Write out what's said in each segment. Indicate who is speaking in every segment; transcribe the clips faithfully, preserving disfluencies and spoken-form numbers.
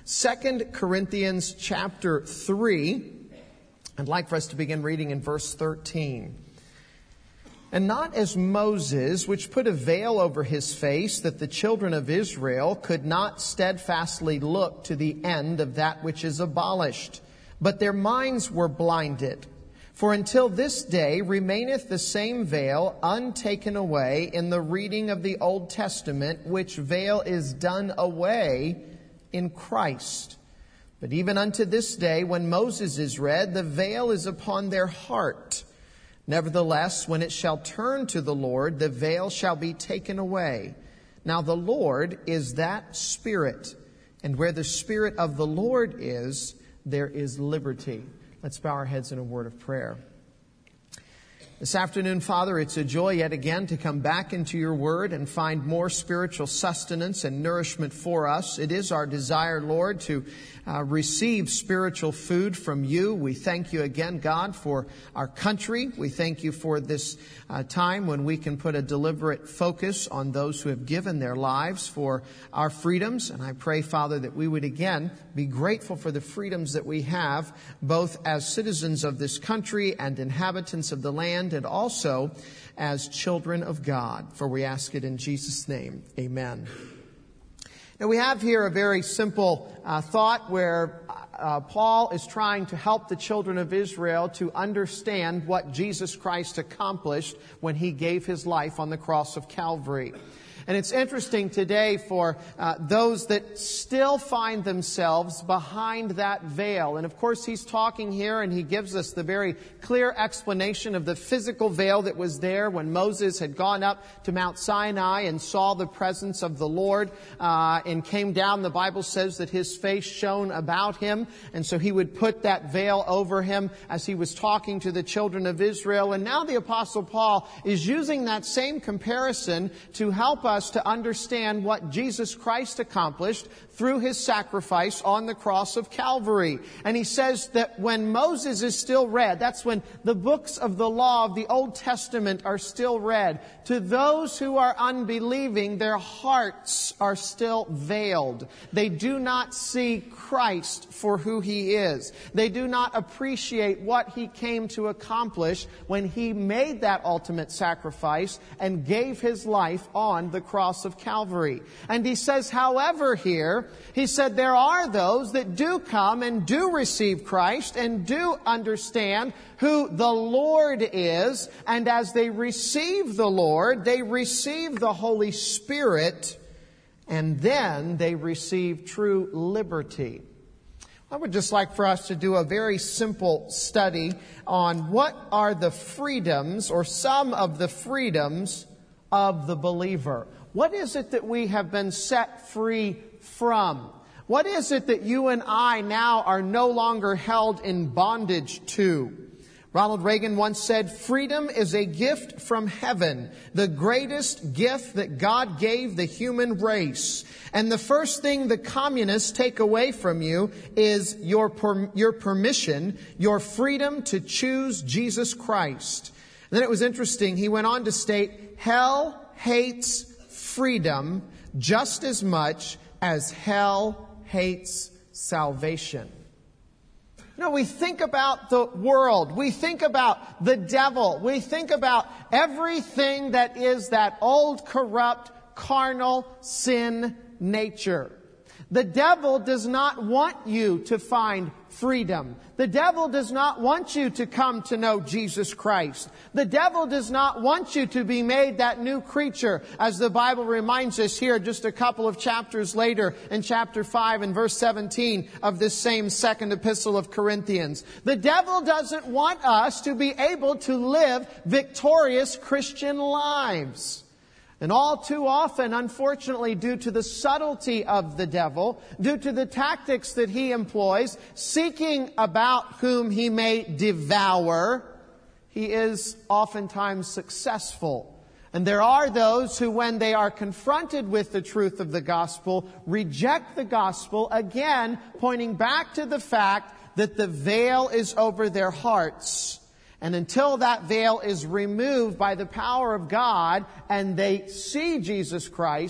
Speaker 1: Second Corinthians chapter three. I'd like for us to begin reading in verse thirteen. And not as Moses, which put a veil over his face, that the children of Israel could not steadfastly look to the end of that which is abolished, but their minds were blinded. For until this day remaineth the same veil untaken away in the reading of the Old Testament, which veil is done away in Christ. But even unto this day, when Moses is read, the veil is upon their heart. Nevertheless, when it shall turn to the Lord, the veil shall be taken away. Now the Lord is that Spirit, and where the Spirit of the Lord is, there is liberty. Let's bow our heads in a word of prayer. This afternoon, Father, it's a joy yet again to come back into your word and find more spiritual sustenance and nourishment for us. It is our desire, Lord, to uh, receive spiritual food from you. We thank you again, God, for our country. We thank you for this uh, time when we can put a deliberate focus on those who have given their lives for our freedoms. And I pray, Father, that we would again be grateful for the freedoms that we have, both as citizens of this country and inhabitants of the land, and also as children of God. For we ask it in Jesus' name. Amen. Now we have here a very simple uh, thought where uh, Paul is trying to help the children of Israel to understand what Jesus Christ accomplished when he gave his life on the cross of Calvary. And it's interesting today for uh, those that still find themselves behind that veil. And of course, he's talking here and he gives us the very clear explanation of the physical veil that was there when Moses had gone up to Mount Sinai and saw the presence of the Lord uh, and came down. The Bible says that his face shone about him. And so he would put that veil over him as he was talking to the children of Israel. And now the Apostle Paul is using that same comparison to help us us to understand what Jesus Christ accomplished through his sacrifice on the cross of Calvary. And he says that when Moses is still read, that's when the books of the law of the Old Testament are still read. To those who are unbelieving, their hearts are still veiled. They do not see Christ for who he is. They do not appreciate what he came to accomplish when he made that ultimate sacrifice and gave his life on the cross of Calvary. And he says, however, here, he said there are those that do come and do receive Christ and do understand who the Lord is. And as they receive the Lord, they receive the Holy Spirit, and then they receive true liberty. I would just like for us to do a very simple study on what are the freedoms or some of the freedoms of the believer. What is it that we have been set free from? What is it that you and I now are no longer held in bondage to? Ronald Reagan once said, "Freedom is a gift from heaven, the greatest gift that God gave the human race. And the first thing the communists take away from you is your per- your permission, your freedom to choose Jesus Christ." And then it was interesting. He went on to state, hell hates freedom just as much as hell hates salvation. You know, we think about the world. We think about the devil. We think about everything that is that old, corrupt, carnal sin nature. The devil does not want you to find freedom. The devil does not want you to come to know Jesus Christ. The devil does not want you to be made that new creature, as the Bible reminds us here just a couple of chapters later in chapter five and verse seventeen of this same second epistle of Corinthians. The devil doesn't want us to be able to live victorious Christian lives. And all too often, unfortunately, due to the subtlety of the devil, due to the tactics that he employs, seeking about whom he may devour, he is oftentimes successful. And there are those who, when they are confronted with the truth of the gospel, reject the gospel, again, pointing back to the fact that the veil is over their hearts. And until that veil is removed by the power of God and they see Jesus Christ,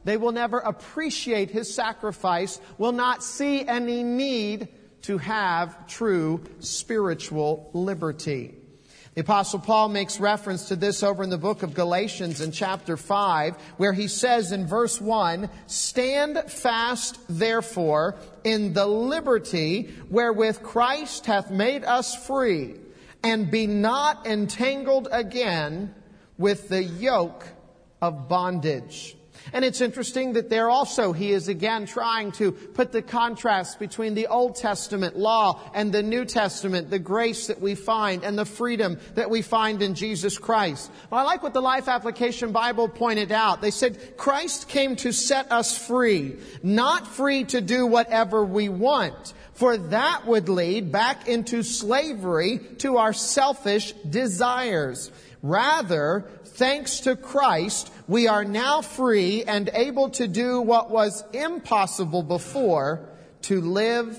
Speaker 1: They will never appreciate His sacrifice, will not see any need to have true spiritual liberty. The Apostle Paul makes reference to this over in the book of Galatians in chapter five, where he says in verse one, "Stand fast, therefore, in the liberty wherewith Christ hath made us free, and be not entangled again with the yoke of bondage." And it's interesting that there also he is again trying to put the contrast between the Old Testament law and the New Testament, the grace that we find and the freedom that we find in Jesus Christ. Well, I like what the Life Application Bible pointed out. They said, Christ came to set us free, not free to do whatever we want, for that would lead back into slavery to our selfish desires. Rather, thanks to Christ, we are now free and able to do what was impossible before, to live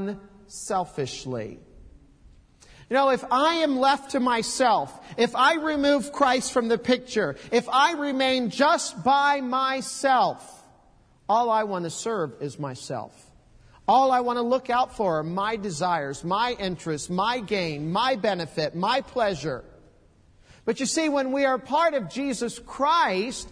Speaker 1: unselfishly. You know, if I am left to myself, if I remove Christ from the picture, if I remain just by myself, all I want to serve is myself. All I want to look out for are my desires, my interests, my gain, my benefit, my pleasure. But you see, when we are part of Jesus Christ,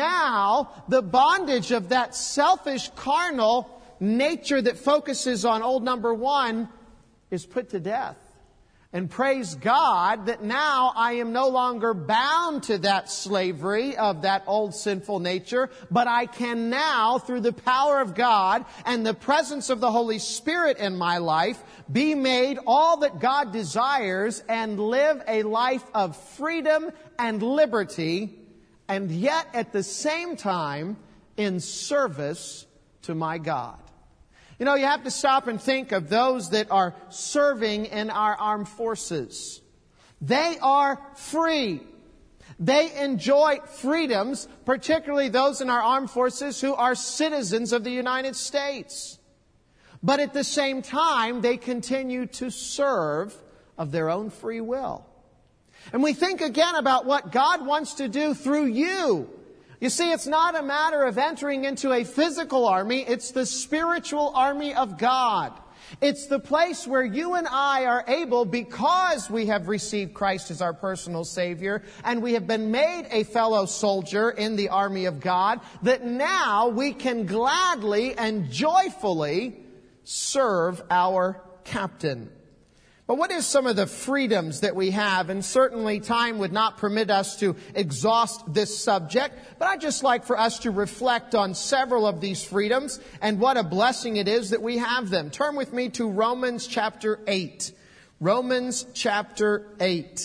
Speaker 1: now the bondage of that selfish, carnal nature that focuses on old number one is put to death. And praise God that now I am no longer bound to that slavery of that old sinful nature, but I can now, through the power of God and the presence of the Holy Spirit in my life, be made all that God desires and live a life of freedom and liberty, and yet at the same time in service to my God. You know, you have to stop and think of those that are serving in our armed forces. They are free. They enjoy freedoms, particularly those in our armed forces who are citizens of the United States. But at the same time, they continue to serve of their own free will. And we think again about what God wants to do through you. You see, it's not a matter of entering into a physical army. It's the spiritual army of God. It's the place where you and I are able, because we have received Christ as our personal Savior, and we have been made a fellow soldier in the army of God, that now we can gladly and joyfully serve our captain. But what is some of the freedoms that we have? And certainly time would not permit us to exhaust this subject, but I'd just like for us to reflect on several of these freedoms and what a blessing it is that we have them. Turn with me to Romans chapter eight. Romans chapter eight.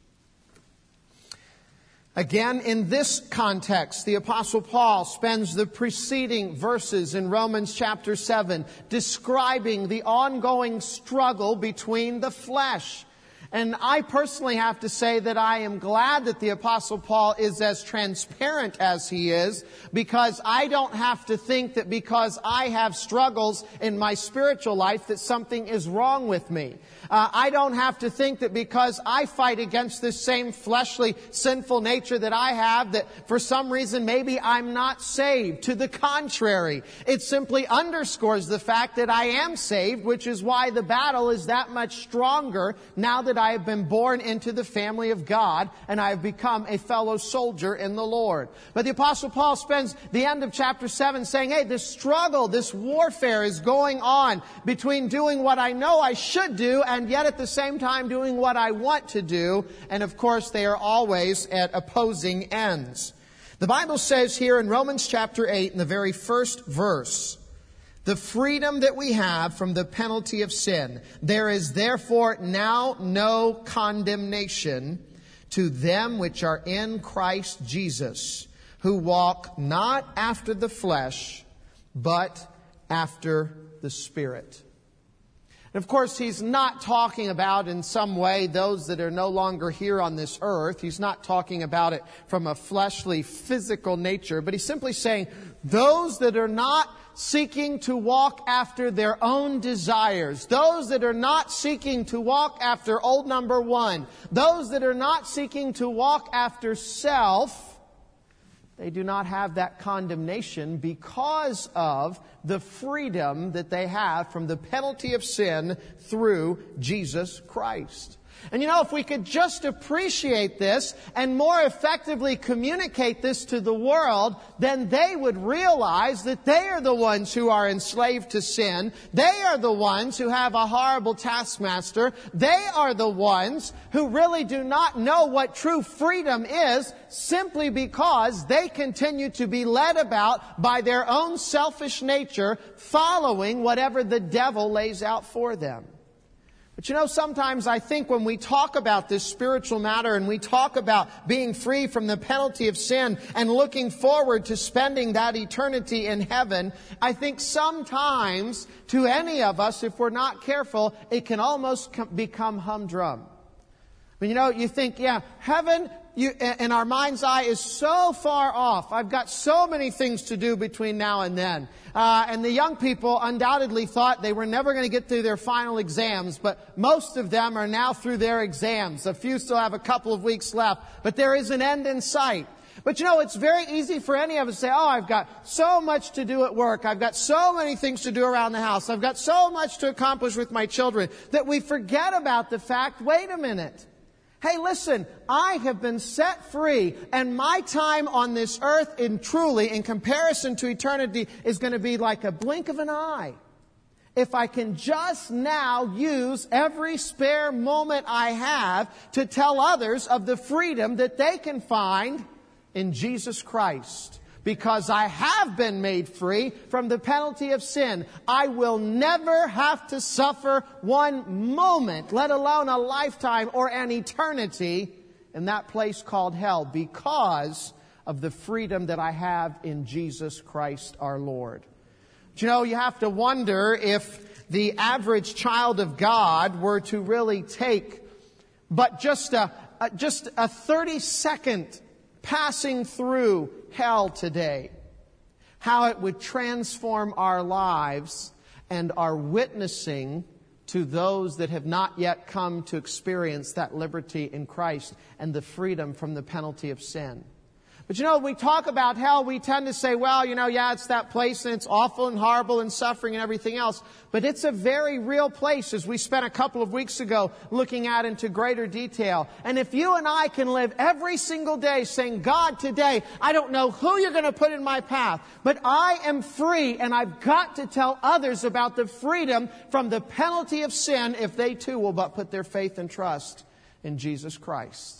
Speaker 1: Again, in this context, the Apostle Paul spends the preceding verses in Romans chapter seven describing the ongoing struggle between the flesh. And I personally have to say that I am glad that the Apostle Paul is as transparent as he is, because I don't have to think that because I have struggles in my spiritual life that something is wrong with me. Uh, I don't have to think that because I fight against this same fleshly, sinful nature that I have, that for some reason maybe I'm not saved. To the contrary, it simply underscores the fact that I am saved, which is why the battle is that much stronger now that I have been born into the family of God and I have become a fellow soldier in the Lord. But the Apostle Paul spends the end of chapter seven saying, hey, this struggle, this warfare is going on between doing what I know I should do and yet at the same time doing what I want to do. And of course, they are always at opposing ends. The Bible says here in Romans chapter eight, in the very first verse, the freedom that we have from the penalty of sin. There is therefore now no condemnation to them which are in Christ Jesus, who walk not after the flesh, but after the Spirit. And of course, he's not talking about in some way those that are no longer here on this earth. He's not talking about it from a fleshly, physical nature, but he's simply saying those that are not seeking to walk after their own desires, those that are not seeking to walk after old number one, those that are not seeking to walk after self, they do not have that condemnation because of the freedom that they have from the penalty of sin through Jesus Christ. And you know, if we could just appreciate this and more effectively communicate this to the world, then they would realize that they are the ones who are enslaved to sin. They are the ones who have a horrible taskmaster. They are the ones who really do not know what true freedom is, simply because they continue to be led about by their own selfish nature, following whatever the devil lays out for them. But you know, sometimes I think when we talk about this spiritual matter and we talk about being free from the penalty of sin and looking forward to spending that eternity in heaven, I think sometimes to any of us, if we're not careful, it can almost become humdrum. But you know, you think, yeah, heaven you, in our mind's eye is so far off. I've got so many things to do between now and then. Uh, and the young people undoubtedly thought they were never going to get through their final exams, but most of them are now through their exams. A few still have a couple of weeks left, but there is an end in sight. But you know, it's very easy for any of us to say, oh, I've got so much to do at work. I've got so many things to do around the house. I've got so much to accomplish with my children, that we forget about the fact, wait a minute. Hey, listen, I have been set free, and my time on this earth, in truly, in comparison to eternity, is going to be like a blink of an eye. If I can just now use every spare moment I have to tell others of the freedom that they can find in Jesus Christ. Because I have been made free from the penalty of sin. I will never have to suffer one moment, let alone a lifetime or an eternity, in that place called hell, because of the freedom that I have in Jesus Christ our Lord. But you know, you have to wonder if the average child of God were to really take but just a, a just a thirty-second passing through hell today, how it would transform our lives and our witnessing to those that have not yet come to experience that liberty in Christ and the freedom from the penalty of sin. But you know, when we talk about hell, we tend to say, well, you know, yeah, it's that place and it's awful and horrible and suffering and everything else. But it's a very real place, as we spent a couple of weeks ago looking at into greater detail. And if you and I can live every single day saying, God, today, I don't know who you're going to put in my path, but I am free, and I've got to tell others about the freedom from the penalty of sin if they too will but put their faith and trust in Jesus Christ.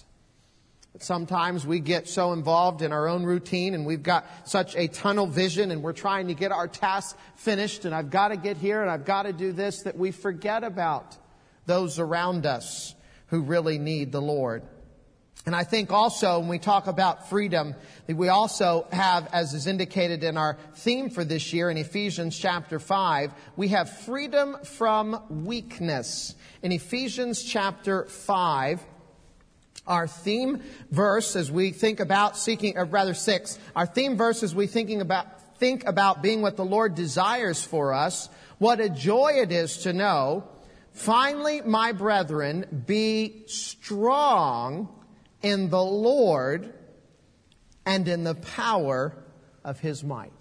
Speaker 1: But sometimes we get so involved in our own routine, and we've got such a tunnel vision, and we're trying to get our tasks finished, and I've got to get here and I've got to do this, that we forget about those around us who really need the Lord. And I think also when we talk about freedom, that we also have, as is indicated in our theme for this year in Ephesians chapter five, we have freedom from weakness. In Ephesians chapter five, our theme verse as we think about seeking, or rather six, our theme verse as we thinking about, think about being what the Lord desires for us, what a joy it is to know, finally, my brethren, be strong in the Lord and in the power of His might.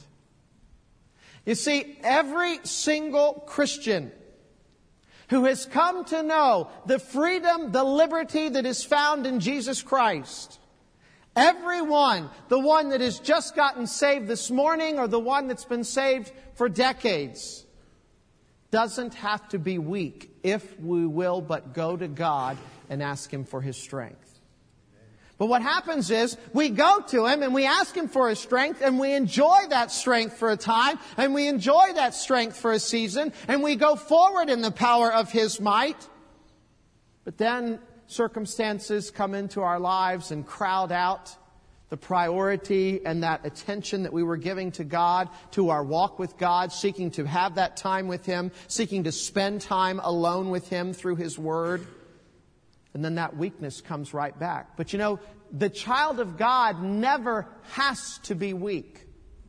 Speaker 1: You see, every single Christian who has come to know the freedom, the liberty that is found in Jesus Christ, everyone, the one that has just gotten saved this morning or the one that's been saved for decades, doesn't have to be weak if we will but go to God and ask Him for His strength. But what happens is we go to Him and we ask Him for His strength, and we enjoy that strength for a time, and we enjoy that strength for a season, and we go forward in the power of His might. But then circumstances come into our lives and crowd out the priority and that attention that we were giving to God, to our walk with God, seeking to have that time with Him, seeking to spend time alone with Him through His Word. And then that weakness comes right back. But you know, the child of God never has to be weak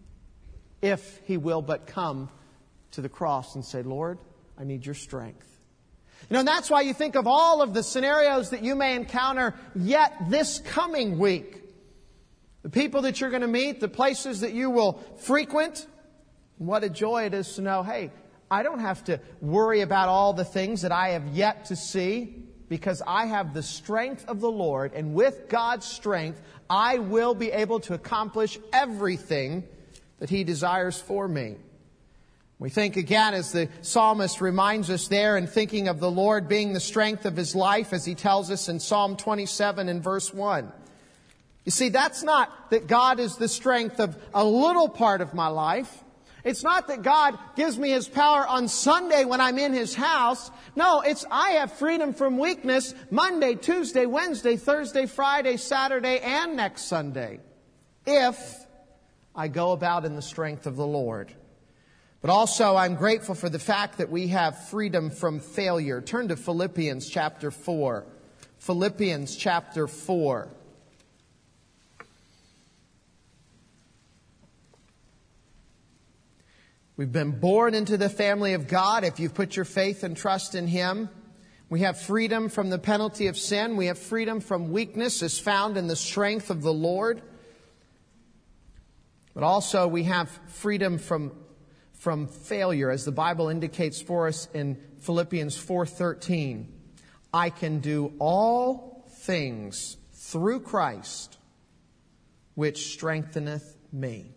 Speaker 1: if he will but come to the cross and say, Lord, I need your strength. You know, and that's why you think of all of the scenarios that you may encounter yet this coming week. the people that you're going to meet, the places that you will frequent. What a joy it is to know, hey, I don't have to worry about all the things that I have yet to see, because I have the strength of the Lord, and with God's strength, I will be able to accomplish everything that He desires for me. We think again, as the psalmist reminds us there, in thinking of the Lord being the strength of his life, as he tells us in Psalm twenty-seven and verse one. You see, that's not that God is the strength of a little part of my life. It's not that God gives me His power on Sunday when I'm in His house. No, it's I have freedom from weakness Monday, Tuesday, Wednesday, Thursday, Friday, Saturday, and next Sunday, if I go about in the strength of the Lord. But also, I'm grateful for the fact that we have freedom from failure. Turn to Philippians chapter four. Philippians chapter four. We've been born into the family of God if you've put your faith and trust in Him. We have freedom from the penalty of sin. We have freedom from weakness as found in the strength of the Lord. But also we have freedom from from failure, as the Bible indicates for us in Philippians four thirteen. I can do all things through Christ, which strengtheneth me.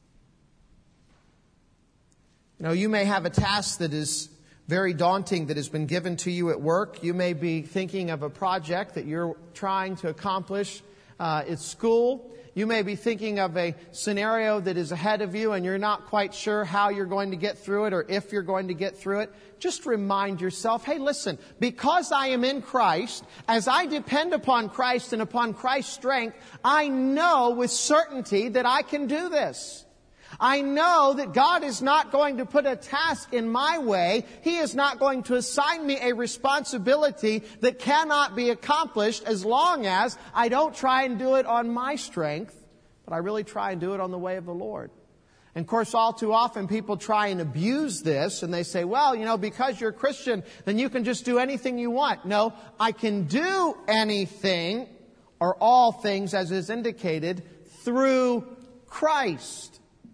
Speaker 1: You know, you may have a task that is very daunting that has been given to you at work. You may be thinking of a project that you're trying to accomplish uh, at school. You may be thinking of a scenario that is ahead of you and you're not quite sure how you're going to get through it or if you're going to get through it. Just remind yourself, hey, listen, because I am in Christ, as I depend upon Christ and upon Christ's strength, I know with certainty that I can do this. I know that God is not going to put a task in my way. He is not going to assign me a responsibility that cannot be accomplished as long as I don't try and do it on my strength, but I really try and do it on the way of the Lord. And of course, all too often people try and abuse this and they say, well, you know, because you're a Christian, then you can just do anything you want. No, I can do anything or all things, as is indicated, through Christ.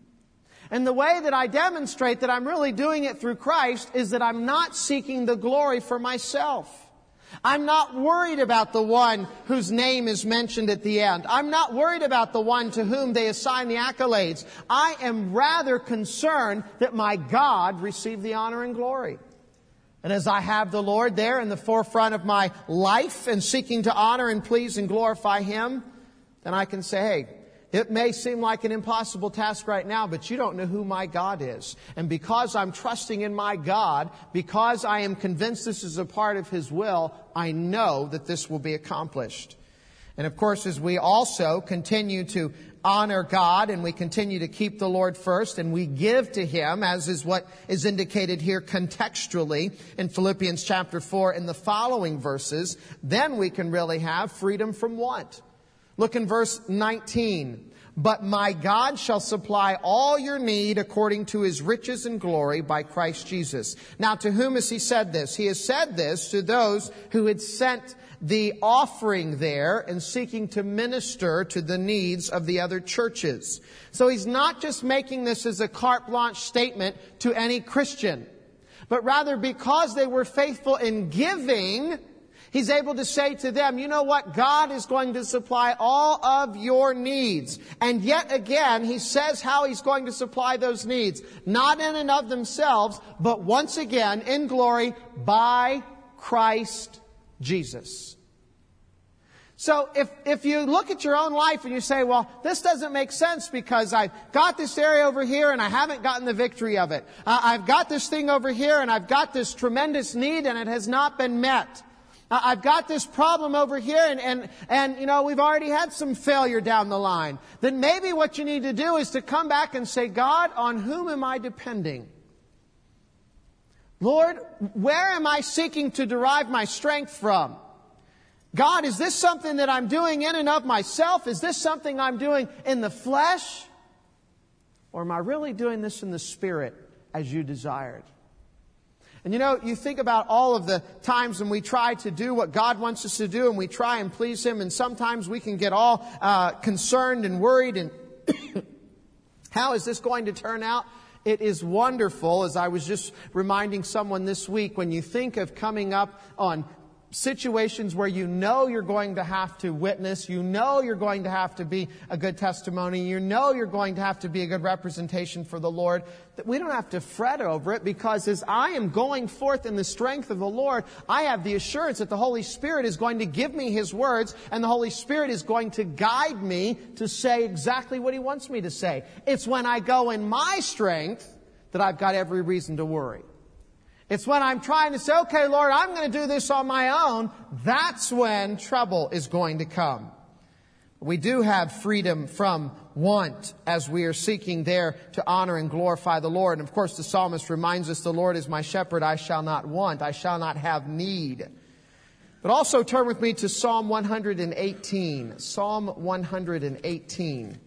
Speaker 1: And the way that I demonstrate that I'm really doing it through Christ is that I'm not seeking the glory for myself. I'm not worried about the one whose name is mentioned at the end. I'm not worried about the one to whom they assign the accolades. I am rather concerned that my God receive the honor and glory. And as I have the Lord there in the forefront of my life and seeking to honor and please and glorify Him, then I can say, hey, it may seem like an impossible task right now, but you don't know who my God is. And because I'm trusting in my God, because I am convinced this is a part of His will, I know that this will be accomplished. And of course, as we also continue to honor God and we continue to keep the Lord first and we give to Him, as is what is indicated here contextually in Philippians chapter four in the following verses, then we can really have freedom from want. Look in verse nineteen. But my God shall supply all your need according to His riches and glory by Christ Jesus. Now, to whom has He said this? He has said this to those who had sent the offering there and seeking to minister to the needs of the other churches. So He's not just making this as a carte blanche statement to any Christian, but rather because they were faithful in giving, He's able to say to them, you know what? God is going to supply all of your needs. And yet again, He says how He's going to supply those needs. Not in and of themselves, but once again, in glory, by Christ Jesus. So if, if you look at your own life and you say, well, this doesn't make sense because I've got this area over here and I haven't gotten the victory of it. Uh, I've got this thing over here and I've got this tremendous need and it has not been met. I've got this problem over here and, and, and, you know, we've already had some failure down the line. Then maybe what you need to do is to come back and say, God, on whom am I depending? Lord, where am I seeking to derive my strength from? God, is this something that I'm doing in and of myself? Is this something I'm doing in the flesh? Or am I really doing this in the Spirit as you desired? And you know, you think about all of the times when we try to do what God wants us to do and we try and please Him, and sometimes we can get all uh, concerned and worried and how is this going to turn out? It is wonderful, as I was just reminding someone this week, when you think of coming up on situations where you know you're going to have to witness, you know you're going to have to be a good testimony, you know you're going to have to be a good representation for the Lord, that we don't have to fret over it, because as I am going forth in the strength of the Lord, I have the assurance that the Holy Spirit is going to give me His words, and the Holy Spirit is going to guide me to say exactly what He wants me to say. It's when I go in my strength that I've got every reason to worry. It's when I'm trying to say, okay, Lord, I'm going to do this on my own, that's when trouble is going to come. We do have freedom from want as we are seeking there to honor and glorify the Lord. And of course, the psalmist reminds us, the Lord is my shepherd, I shall not want, I shall not have need. But also turn with me to Psalm one eighteen. Psalm one eighteen.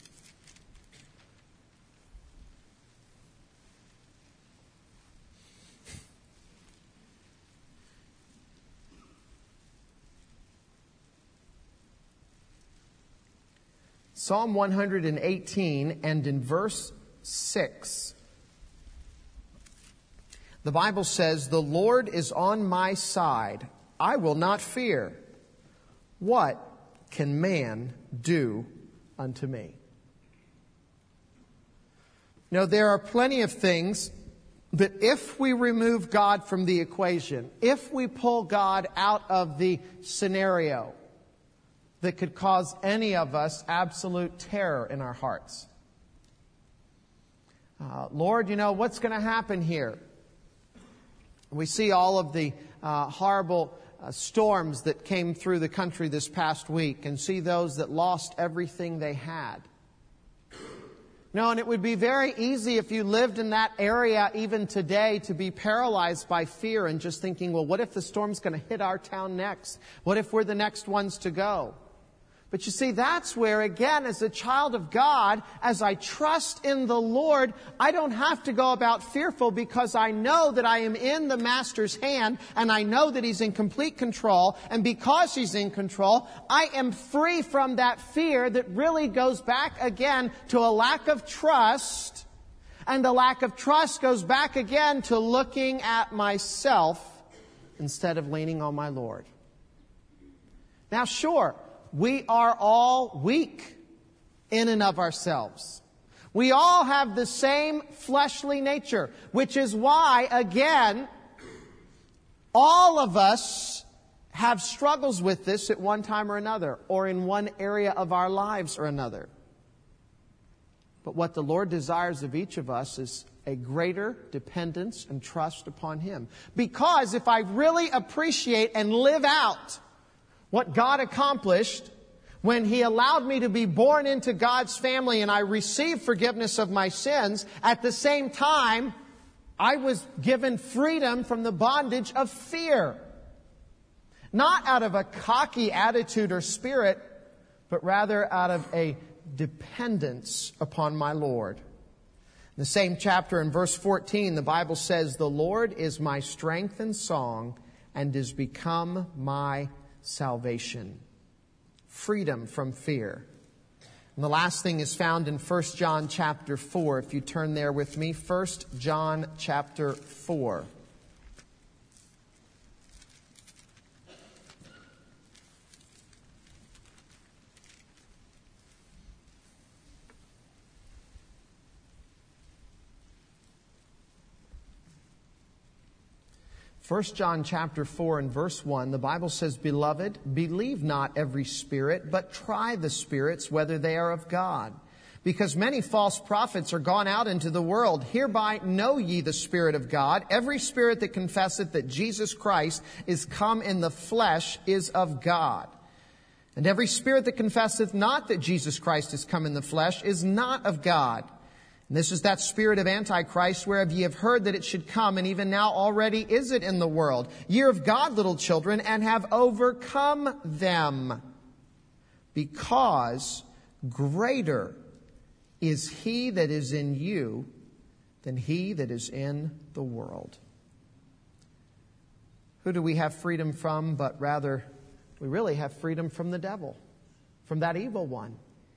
Speaker 1: Psalm one eighteen, and in verse six, the Bible says, "The Lord is on my side. I will not fear. What can man do unto me?" You know, there are plenty of things that if we remove God from the equation, if we pull God out of the scenario, that could cause any of us absolute terror in our hearts. Uh, Lord, you know, what's going to happen here? We see all of the uh, horrible uh, storms that came through the country this past week, and see those that lost everything they had. No, and it would be very easy if you lived in that area even today to be paralyzed by fear and just thinking, well, what if the storm's going to hit our town next? What if we're the next ones to go? But you see, that's where, again, as a child of God, as I trust in the Lord, I don't have to go about fearful, because I know that I am in the Master's hand, and I know that He's in complete control. And because He's in control, I am free from that fear that really goes back again to a lack of trust. And the lack of trust goes back again to looking at myself instead of leaning on my Lord. Now, sure, we are all weak in and of ourselves. We all have the same fleshly nature, which is why, again, all of us have struggles with this at one time or another, or in one area of our lives or another. But what the Lord desires of each of us is a greater dependence and trust upon Him. Because if I really appreciate and live out what God accomplished when He allowed me to be born into God's family and I received forgiveness of my sins, at the same time, I was given freedom from the bondage of fear. Not out of a cocky attitude or spirit, but rather out of a dependence upon my Lord. In the same chapter, in verse fourteen, the Bible says, "The Lord is my strength and song, and is become my salvation." Freedom from fear. And the last thing is found in First John chapter four. If you turn there with me, First John chapter four. First John chapter four and verse one, the Bible says, "Beloved, believe not every spirit, but try the spirits whether they are of God. Because many false prophets are gone out into the world. Hereby know ye the Spirit of God. Every spirit that confesseth that Jesus Christ is come in the flesh is of God. And every spirit that confesseth not that Jesus Christ is come in the flesh is not of God. And this is that spirit of Antichrist, whereof ye have heard that it should come, and even now already is it in the world. Ye are of God, little children, and have overcome them, because greater is He that is in you than he that is in the world." who do we have freedom from? But rather, we really have freedom from the devil, from that evil one.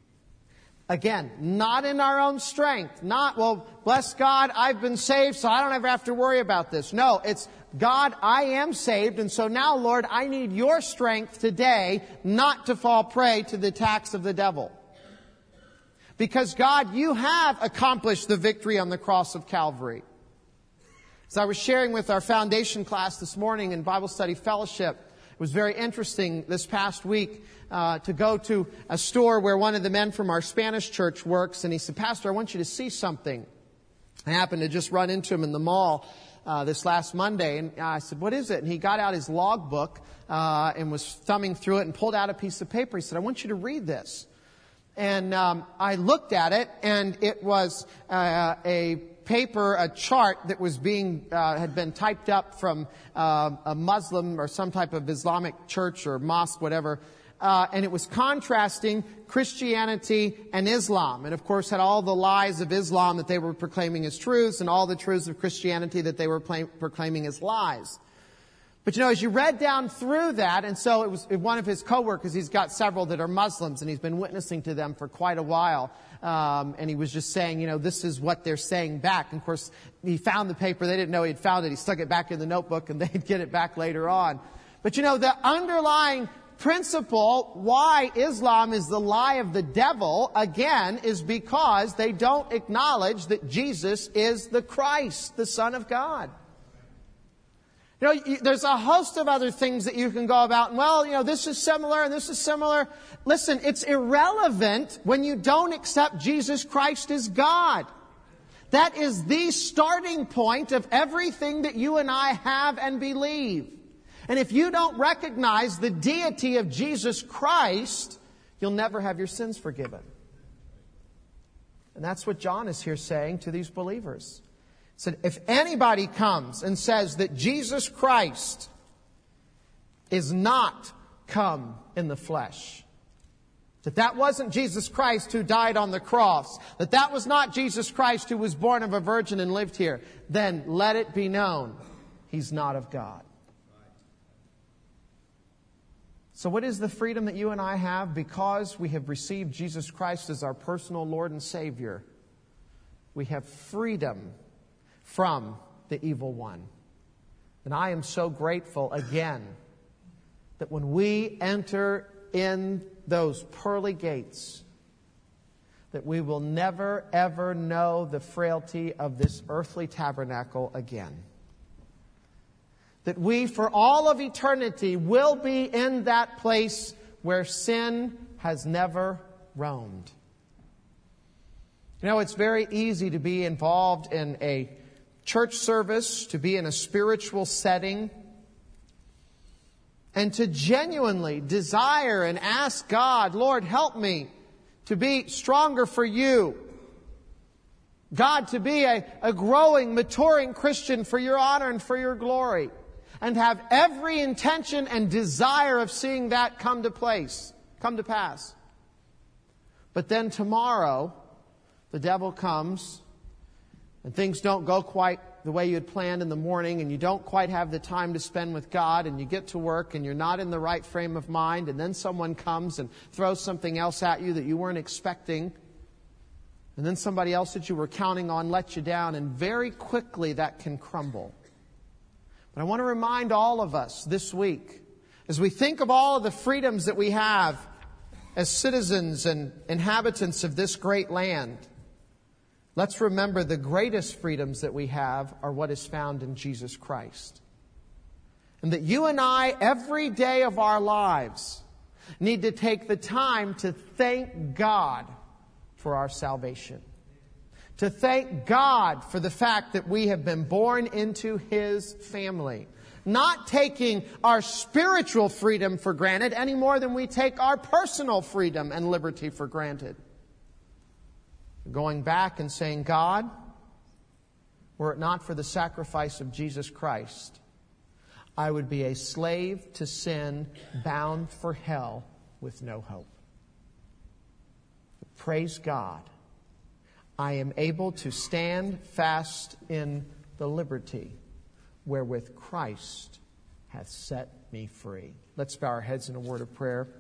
Speaker 1: Again, not in our own strength. Not, well, bless God, I've been saved, so I don't ever have to worry about this. No, it's, God, I am saved, and so now, Lord, I need your strength today not to fall prey to the attacks of the devil. Because, God, you have accomplished the victory on the cross of Calvary. As I was sharing with our foundation class this morning in Bible Study Fellowship, it was very interesting this past week uh, to go to a store where one of the men from our Spanish church works, and he said, Pastor, I want you to see something. I happened to just run into him in the mall uh, this last Monday, and I said, what is it? And he got out his logbook uh, and was thumbing through it and pulled out a piece of paper. He said, I want you to read this. And um, I looked at it, and it was uh, a paper, a chart that was being, uh, had been typed up from uh, a Muslim or some type of Islamic church or mosque, whatever. Uh, and it was contrasting Christianity and Islam. And of course had all the lies of Islam that they were proclaiming as truths and all the truths of Christianity that they were pla- proclaiming as lies. But you know, as you read down through that, and so it was one of his coworkers, he's got several that are Muslims, and he's been witnessing to them for quite a while. Um, and he was just saying, you know, this is what they're saying back. And of course, he found the paper. They didn't know he had found it. He stuck it back in the notebook, and they'd get it back later on. But you know, the underlying principle why Islam is the lie of the devil, again, is because they don't acknowledge that Jesus is the Christ, the Son of God. You know, you, there's a host of other things that you can go about, and well, you know, this is similar and this is similar. Listen, it's irrelevant when you don't accept Jesus Christ as God. That is the starting point of everything that you and I have and believe. And if you don't recognize the deity of Jesus Christ, you'll never have your sins forgiven. And that's what John is here saying to these believers. He said, if anybody comes and says that Jesus Christ is not come in the flesh, that that wasn't Jesus Christ who died on the cross, that that was not Jesus Christ who was born of a virgin and lived here, then let it be known he's not of God. So what is the freedom that you and I have because we have received Jesus Christ as our personal Lord and Savior? We have freedom from the evil one. And I am so grateful again that when we enter in those pearly gates, that we will never ever know the frailty of this earthly tabernacle again. That we, for all of eternity, will be in that place where sin has never roamed. You know, it's very easy to be involved in a church service, to be in a spiritual setting, and to genuinely desire and ask God, Lord, help me to be stronger for you. God, to be a, a growing, maturing Christian for your honor and for your glory. And have every intention and desire of seeing that come to place, come to pass. But then tomorrow, the devil comes, and things don't go quite the way you had planned in the morning, and you don't quite have the time to spend with God, and you get to work, and you're not in the right frame of mind, and then someone comes and throws something else at you that you weren't expecting, and then somebody else that you were counting on lets you down, and very quickly that can crumble. But I want to remind all of us this week, as we think of all of the freedoms that we have as citizens and inhabitants of this great land, let's remember the greatest freedoms that we have are what is found in Jesus Christ. And that you and I, every day of our lives, need to take the time to thank God for our salvation. To thank God for the fact that we have been born into His family. Not taking our spiritual freedom for granted any more than we take our personal freedom and liberty for granted. Going back and saying, God, were it not for the sacrifice of Jesus Christ, I would be a slave to sin, bound for hell with no hope. But praise God, I am able to stand fast in the liberty wherewith Christ hath set me free. Let's bow our heads in a word of prayer.